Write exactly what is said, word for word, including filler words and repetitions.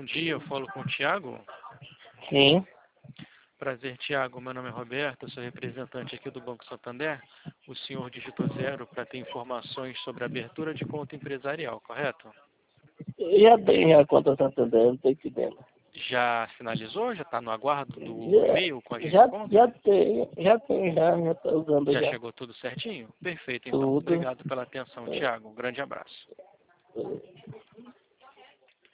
dia, eu falo com o Thiago. Sim. Prazer, Thiago. Meu nome é Roberto, eu sou representante aqui do Banco Santander. O senhor digitou zero para ter informações sobre a abertura de conta empresarial, correto? Já tem a conta Santander, não tem problema. Já finalizou? Já está no aguardo do Já, e-mail com a gente já, conta? já tem, já tem, já, já tá usando Já já. chegou tudo certinho? Perfeito, então. Tudo. Obrigado pela atenção, Thiago. Um grande abraço. É.